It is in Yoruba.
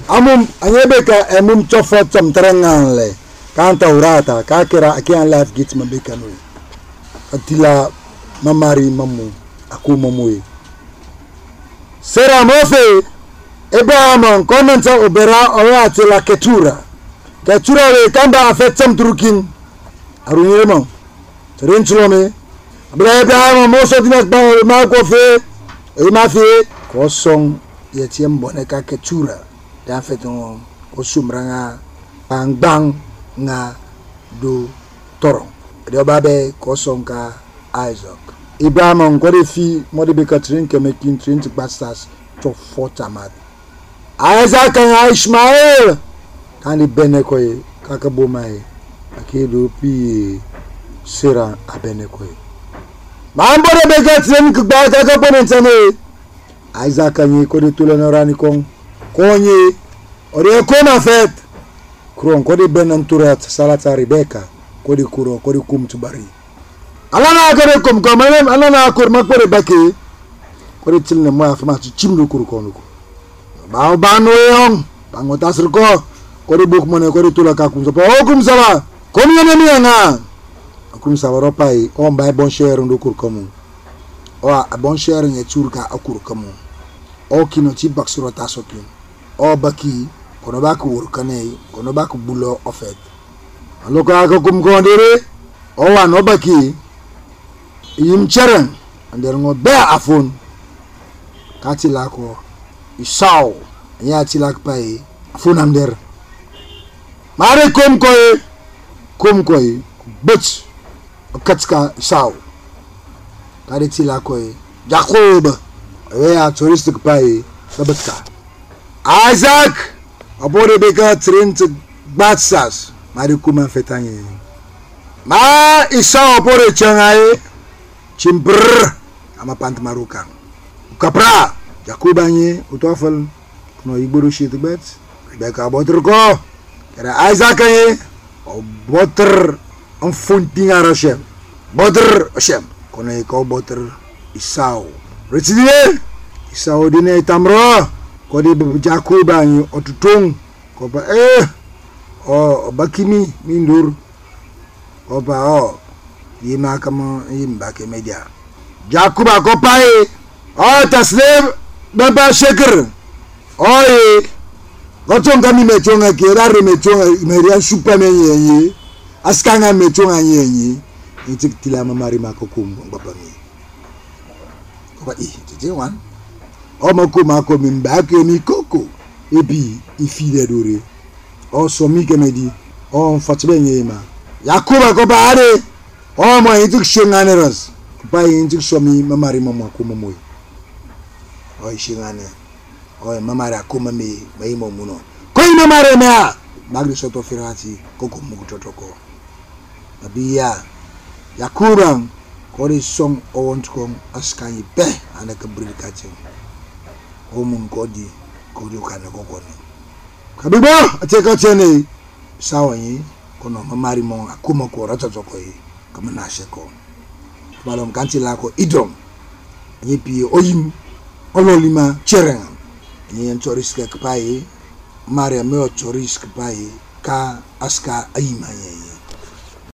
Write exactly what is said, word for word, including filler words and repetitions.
amum anyebeka emum chofa chom teranganle kanta urata kakira akian life git mabeka no atila mamari mamu aku mamui sera mofe Abraham konanta obera ora tela ketura ketura we kamba afetam turukin aruniremo terenchulome Abraham moso dinas ba ma ko fe e ma fe ko song yetiem boneka ketura da feton ko sumranga bang nga do toro de babe ko song ka Isaac Abraham ko de fi modi be katrin ke mekin trin to bastas to fortamat Isaac and Ishmael kan benekoy kakabomai akedo pi sera abenekoy mambo de be katrin ke ba kakabonentane Isaac and ko de tulenorani kon konye ore ko na fet kron ko de benanturat salata Rebecca ko de kuro ko de kum tubari alana ko de kum ko manem alana ko makore baki ko de tilne mo afama ci chimdu kuro konuko ba ba no yong bango tasr ko ko de buk mone ko de tulaka kum so pa o kum sala ko mi ne mi nga kum sala pai on ba bon cher ndo kur komu o a bon cher ne turka akur komu o kino ci baksuro tasokin o baki kono ba ko wor kanay kono ba ko bulo ofet aloko ako kum ko ndere o wa no baki yim cheren ander ngo be afun katila ko isaw ya tilak pai afun ander mare kum ko kum ko butch katska isaw kare tilak ko jacob ya touristic pai sabatka Isaac abore beka trent batsas mari kuma fetanye ma isa abore changae chimbr ama pant maruka kapra jakubanye utofal no iburu shit bet beka boter ko kera Isaac ye o boter on fontinga rashem boter rashem kono ko boter isao retidie isao dine tamro ko de jakuba ni otutung ko ba eh o bakimi mindur ko ba o yima kama yimba ke media jakuba ko pai o taslim baba shekr oye gotonga mi metonga ke rare metonga meria super menye askanga metonga nyenye itikitila mamari makokum baba mi ko ba i tije wan o mako mako mimba ke mi koko ebi ifile dore o so mi kemedi o fatbe nyema yakuba ko baare o mo intik shinganeras ba intik so mi mamari mama ko momoy o shingane o mamari akoma me mai momuno ko ina mare mea magri soto firati koko mugutotoko abiya yakuba ko ri song o wontkon askanyi be anaka brikati omun kodi kodi ukane kokone kabibo ateka chene sawa yi kono mamari mo akuma ko ratatoko yi kama nasheko balom kanti lako idom yipi oyim ololima cheren yen choriske kpai maria me choriske kpai ka aska ayima yi